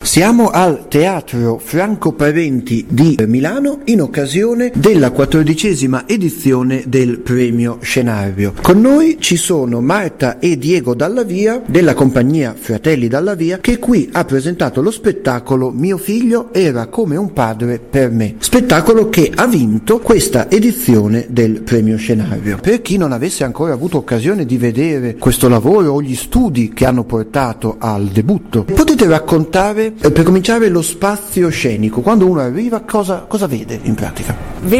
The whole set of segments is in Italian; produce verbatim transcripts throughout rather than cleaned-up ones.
Siamo al Teatro Franco Parenti di Milano in occasione della quattordicesima edizione del Premio Scenario. Con noi ci sono Marta e Diego Dallavia della compagnia Fratelli Dallavia, che qui ha presentato lo spettacolo Mio figlio era come un padre per me, spettacolo che ha vinto questa edizione del Premio Scenario. Per chi non avesse ancora avuto occasione di vedere questo lavoro o gli studi che hanno portato al debutto, potete raccontare, per cominciare, lo spazio scenico. Quando uno arriva, cosa, cosa vede in pratica?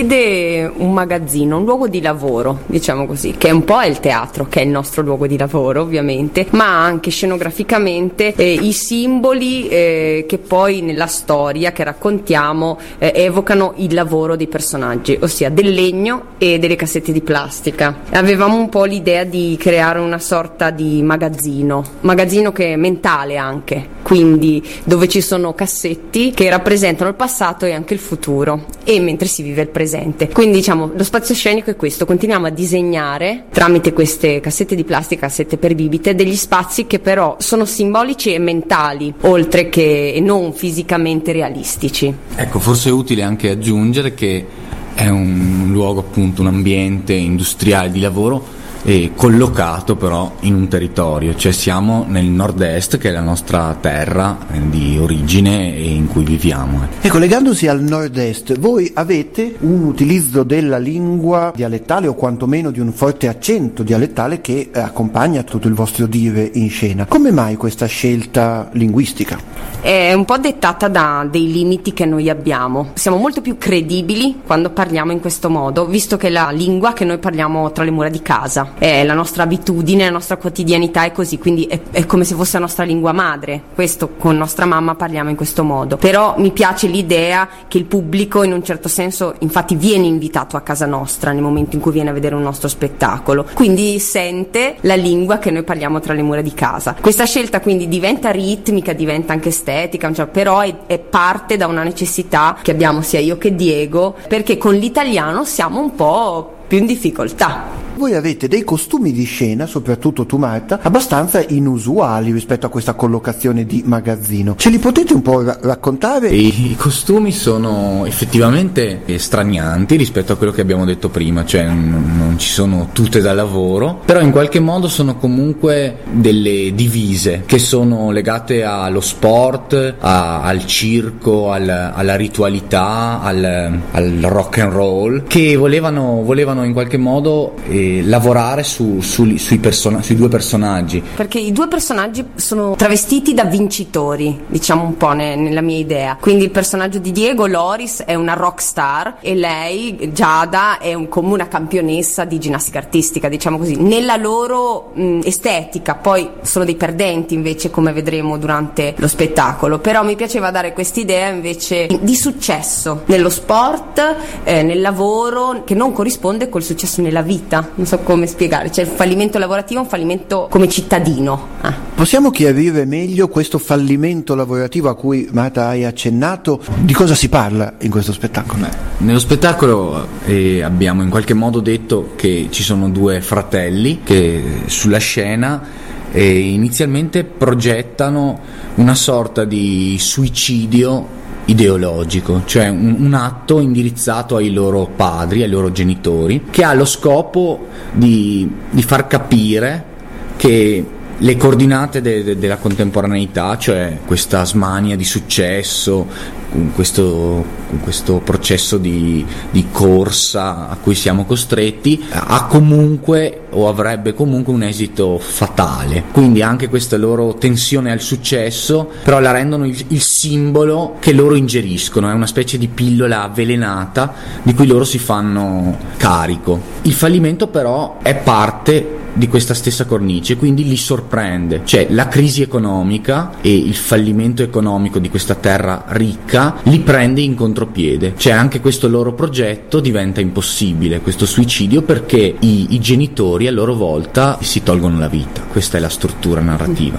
Vede un magazzino, un luogo di lavoro, diciamo così, che un po' è il teatro, che è il nostro luogo di lavoro ovviamente, ma anche scenograficamente eh, i simboli eh, che poi nella storia che raccontiamo eh, evocano il lavoro dei personaggi, ossia del legno e delle cassette di plastica. Avevamo un po' l'idea di creare una sorta di magazzino, magazzino che è mentale anche, quindi dove ci sono cassetti che rappresentano il passato e anche il futuro, e mentre si vive il presente. Quindi diciamo lo spazio scenico è questo: continuiamo a disegnare tramite queste cassette di plastica, cassette per bibite, degli spazi che però sono simbolici e mentali, oltre che non fisicamente realistici. Ecco, forse è utile anche aggiungere che è un luogo, appunto, un ambiente industriale di lavoro e collocato però in un territorio, cioè siamo nel nord-est, che è la nostra terra di origine e in cui viviamo. E collegandosi al nord-est, voi avete un utilizzo della lingua dialettale, o quantomeno di un forte accento dialettale che accompagna tutto il vostro dire in scena. Come mai questa scelta linguistica? È un po' dettata da dei limiti che noi abbiamo. Siamo molto più credibili quando parliamo in questo modo, visto che la lingua che noi parliamo tra le mura di casa è la nostra abitudine, la nostra quotidianità è così, quindi è, è come se fosse la nostra lingua madre. Questo con nostra mamma parliamo in questo modo. Però mi piace l'idea che il pubblico, in un certo senso, infatti viene invitato a casa nostra nel momento in cui viene a vedere un nostro spettacolo, quindi sente la lingua che noi parliamo tra le mura di casa. Questa scelta quindi diventa ritmica, diventa anche estetica, cioè, però è, è parte da una necessità che abbiamo sia io che Diego, perché con l'italiano siamo un po' più in difficoltà. Voi avete dei costumi di scena, soprattutto tu Marta, abbastanza inusuali rispetto a questa collocazione di magazzino. Ce li potete un po' ra- raccontare? I, I costumi sono effettivamente stranianti rispetto a quello che abbiamo detto prima, cioè n- non ci sono tute da lavoro, però in qualche modo sono comunque delle divise che sono legate allo sport, a, al circo, al, alla ritualità, al, al rock and roll, che volevano, volevano in qualche modo eh, lavorare su, su, sui, person- sui due personaggi, perché i due personaggi sono travestiti da vincitori, diciamo un po' ne- nella mia idea. Quindi il personaggio di Diego, Loris, è una rock star, e lei, Giada, è un, come una campionessa di ginnastica artistica, diciamo così, nella loro mh, estetica. Poi sono dei perdenti invece, come vedremo durante lo spettacolo, però mi piaceva dare quest'idea invece di successo nello sport, eh, nel lavoro, che non corrisponde col successo nella vita. Non so come spiegare, cioè il fallimento lavorativo è un fallimento come cittadino. Ah. Possiamo chiarire meglio questo fallimento lavorativo a cui Marta hai accennato? Di cosa si parla in questo spettacolo? Beh, nello spettacolo eh, abbiamo in qualche modo detto che ci sono due fratelli che sulla scena eh, inizialmente progettano una sorta di suicidio ideologico, cioè un, un atto indirizzato ai loro padri, ai loro genitori, che ha lo scopo di, di far capire che le coordinate de, de, della contemporaneità, cioè questa smania di successo, questo, questo processo di, di corsa a cui siamo costretti, ha comunque o avrebbe comunque un esito fatale. Quindi anche questa loro tensione al successo però la rendono il, il simbolo che loro ingeriscono, è una specie di pillola avvelenata di cui loro si fanno carico. Il fallimento però è parte di questa stessa cornice, quindi li sorprende, cioè la crisi economica e il fallimento economico di questa terra ricca li prende in contropiede, cioè anche questo loro progetto diventa impossibile, questo suicidio, perché i, i genitori a loro volta si tolgono la vita. Questa è la struttura narrativa.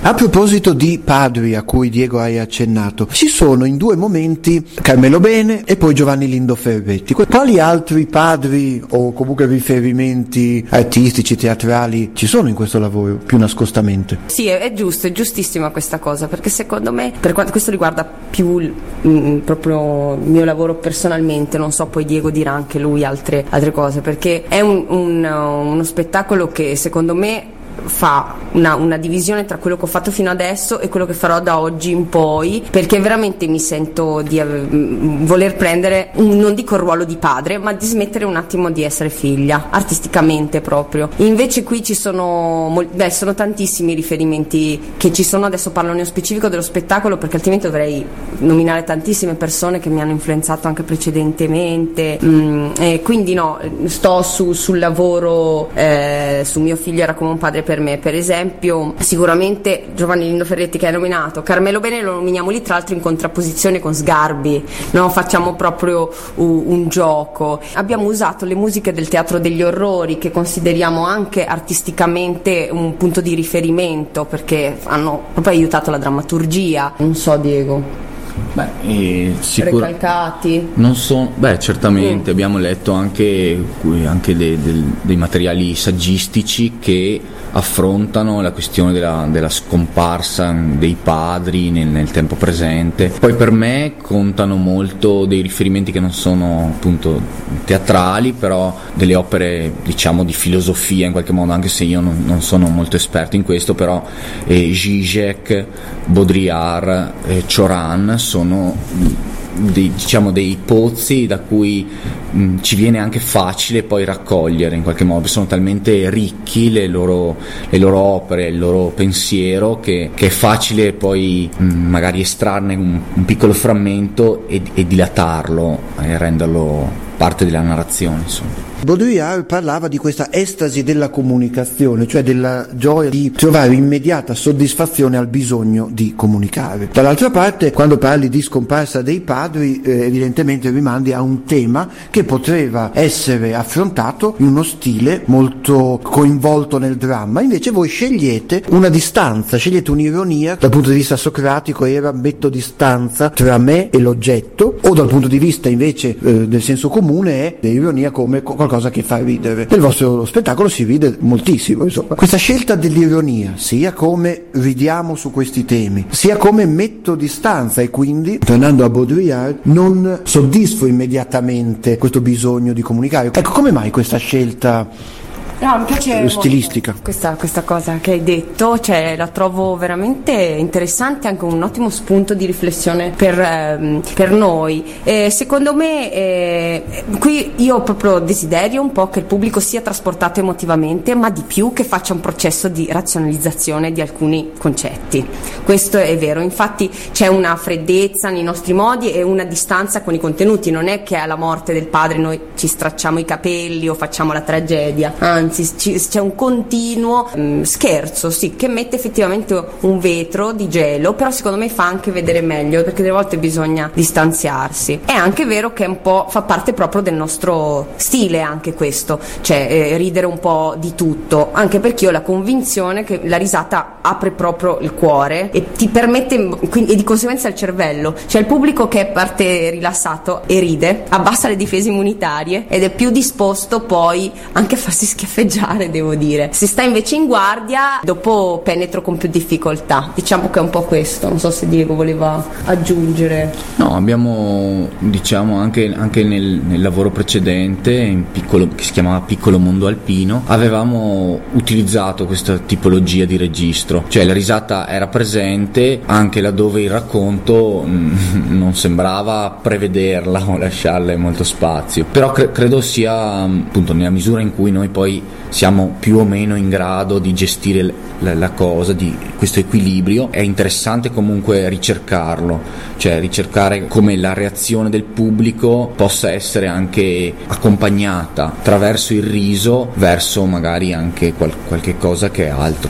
A proposito di padri a cui Diego hai accennato, ci sono in due momenti Carmelo Bene e poi Giovanni Lindo Ferretti. Quali altri padri o comunque riferimenti artistici, teatrali ci sono in questo lavoro più nascostamente? Sì, è, è giusto, è giustissima questa cosa, perché secondo me, per quanto questo riguarda più mh, proprio il mio lavoro personalmente, non so, poi Diego dirà anche lui altre, altre cose, perché è un, un, uno spettacolo che secondo me fa una, una divisione tra quello che ho fatto fino adesso e quello che farò da oggi in poi, perché veramente mi sento di ave- voler prendere un, non dico il ruolo di padre, ma di smettere un attimo di essere figlia, artisticamente proprio. Invece qui ci sono mol- beh, sono tantissimi riferimenti che ci sono, adesso parlo nello specifico dello spettacolo perché altrimenti dovrei nominare tantissime persone che mi hanno influenzato anche precedentemente, mm, e quindi no, sto su, sul lavoro, eh, su Mio figlio era come un padre per me, per esempio. Sicuramente Giovanni Lindo Ferretti che hai nominato, Carmelo Bene lo nominiamo lì tra l'altro in contrapposizione con Sgarbi, no? Facciamo proprio un, un gioco. Abbiamo usato le musiche del Teatro degli Orrori, che consideriamo anche artisticamente un punto di riferimento perché hanno proprio aiutato la drammaturgia. Non so, Diego. Beh, eh, sicur- Recalcati. Non so, beh, certamente Mm. abbiamo letto anche, anche dei, dei, dei materiali saggistici che affrontano la questione della, della scomparsa dei padri nel, nel tempo presente. Poi per me contano molto dei riferimenti che non sono appunto teatrali, però delle opere diciamo di filosofia in qualche modo, anche se io non, non sono molto esperto in questo, però eh, Zizek, Baudrillard, eh, Cioran sono dei, diciamo dei pozzi da cui mh, ci viene anche facile poi raccogliere in qualche modo, sono talmente ricchi le loro, le loro opere, il loro pensiero che, che è facile poi mh, magari estrarne un, un piccolo frammento e, e dilatarlo e renderlo parte della narrazione, insomma. Baudrillard parlava di questa estasi della comunicazione, cioè della gioia di trovare immediata soddisfazione al bisogno di comunicare. Dall'altra parte, quando parli di scomparsa dei padri, eh, evidentemente rimandi a un tema che poteva essere affrontato in uno stile molto coinvolto nel dramma. Invece voi scegliete una distanza, scegliete un'ironia, dal punto di vista socratico era metto distanza tra me e l'oggetto, o dal punto di vista invece eh, del senso comune è l'ironia come qualcosa che fa ridere. Nel vostro spettacolo si ride moltissimo, insomma. Questa scelta dell'ironia, sia come ridiamo su questi temi, sia come metto distanza e quindi, tornando a Baudrillard, non soddisfo immediatamente questo bisogno di comunicare. Ecco, come mai questa scelta No, mi piace stilistica questa, questa cosa che hai detto, cioè la trovo veramente interessante, anche un ottimo spunto di riflessione per, ehm, per noi. Eh, secondo me eh, qui io proprio desiderio un po' che il pubblico sia trasportato emotivamente, ma di più che faccia un processo di razionalizzazione di alcuni concetti. Questo è vero, infatti c'è una freddezza nei nostri modi e una distanza con i contenuti, non è che alla morte del padre noi ci stracciamo i capelli o facciamo la tragedia, anzi c'è un continuo mh, scherzo, sì, che mette effettivamente un vetro di gelo, però secondo me fa anche vedere meglio, perché delle volte bisogna distanziarsi. È anche vero che un po' fa parte proprio del nostro stile anche questo, cioè eh, ridere un po' di tutto, anche perché io ho la convinzione che la risata apre proprio il cuore e ti permette, quindi, e di conseguenza il cervello, cioè il pubblico che parte rilassato e ride abbassa le difese immunitarie ed è più disposto poi anche a farsi schiaffeggiare, devo dire. Se sta invece in guardia, dopo penetro con più difficoltà. Diciamo che è un po' questo, non so se Diego voleva aggiungere. No, abbiamo, diciamo, anche, anche nel, nel lavoro precedente, in piccolo, che si chiamava Piccolo Mondo Alpino, avevamo utilizzato questa tipologia di registro, cioè la risata era presente anche laddove il racconto mh, non sembrava prevederla o lasciarle molto spazio, però cre- credo sia appunto nella misura in cui noi poi siamo più o meno in grado di gestire la, la cosa, di questo equilibrio, è interessante comunque ricercarlo, cioè ricercare come la reazione del pubblico possa essere anche accompagnata attraverso il riso verso magari anche qual- qualche cosa che è altro.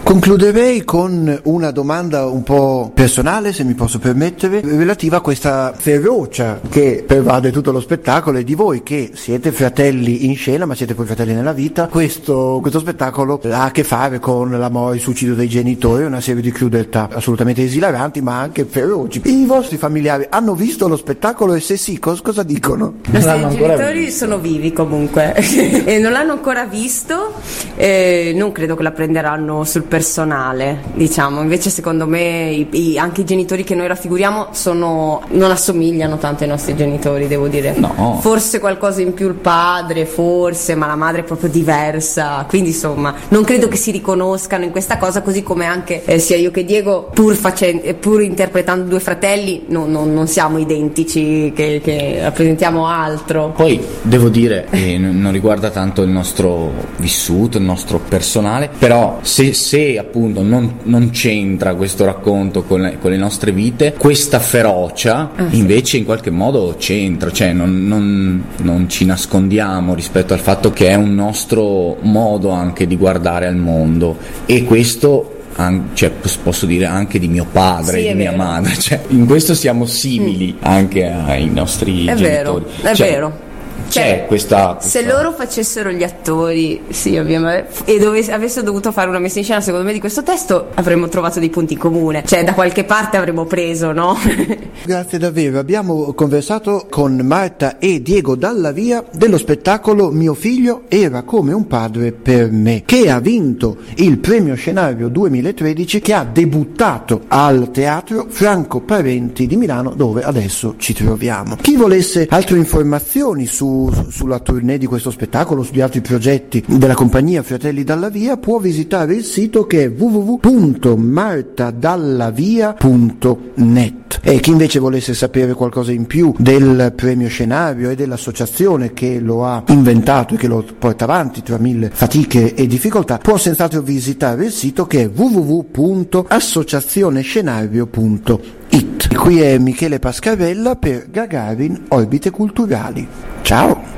Concluderei con una domanda un po' personale, se mi posso permettere, relativa a questa ferocia che pervade tutto lo spettacolo, e di voi che siete fratelli in scena ma siete poi fratelli nella vita. Questo, questo spettacolo ha a che fare con la morte, il suicidio dei genitori, una serie di crudeltà assolutamente esilaranti ma anche feroci. I vostri familiari hanno visto lo spettacolo, e se sì, cos- cosa dicono? I nostri genitori sono vivi comunque e non l'hanno ancora visto, eh, non credo che la prenderanno sul personale, diciamo. Invece secondo me i, i, anche i genitori che noi raffiguriamo sono, non assomigliano tanto ai nostri genitori, devo dire. No. Forse qualcosa in più il padre, forse, ma la madre è proprio diversa, quindi insomma non credo che si riconoscano in questa cosa, così come anche eh, sia io che Diego, pur, facendo, pur interpretando due fratelli, no, no, non siamo identici, che, che rappresentiamo altro. Poi devo dire, eh, non riguarda tanto il nostro vissuto, il nostro personale, però se, se appunto non, non c'entra questo racconto con le, con le nostre vite, questa ferocia ah, invece sì. in qualche modo c'entra, cioè non, non, non ci nascondiamo rispetto al fatto che è un nostro modo anche di guardare al mondo, e questo An- cioè, posso dire anche di mio padre, sì, di mia vero. madre, cioè, in questo siamo simili mm. anche ai nostri è genitori. Vero, è cioè, vero. C'è cioè, questa, questa... Se loro facessero gli attori, sì, ovviamente, e dove avessero dovuto fare una messa in scena, secondo me, di questo testo, avremmo trovato dei punti in comune. Cioè, da qualche parte avremmo preso, no? Grazie davvero. Abbiamo conversato con Marta e Diego Dallavia dello spettacolo Mio figlio era come un padre per me, che ha vinto il premio Scenario duemilatredici, che ha debuttato al Teatro Franco Parenti di Milano, dove adesso ci troviamo. Chi volesse altre informazioni su sulla tournée di questo spettacolo, sugli altri progetti della compagnia Fratelli Dallavia, può visitare il sito, che è w w w punto martadallavia punto net. E chi invece volesse sapere qualcosa in più del premio Scenario e dell'associazione che lo ha inventato e che lo porta avanti tra mille fatiche e difficoltà, può senz'altro visitare il sito, che è w w w punto associazionescenario punto it. Qui è Michele Pascarella per Gagarin Orbite Culturali. Ciao!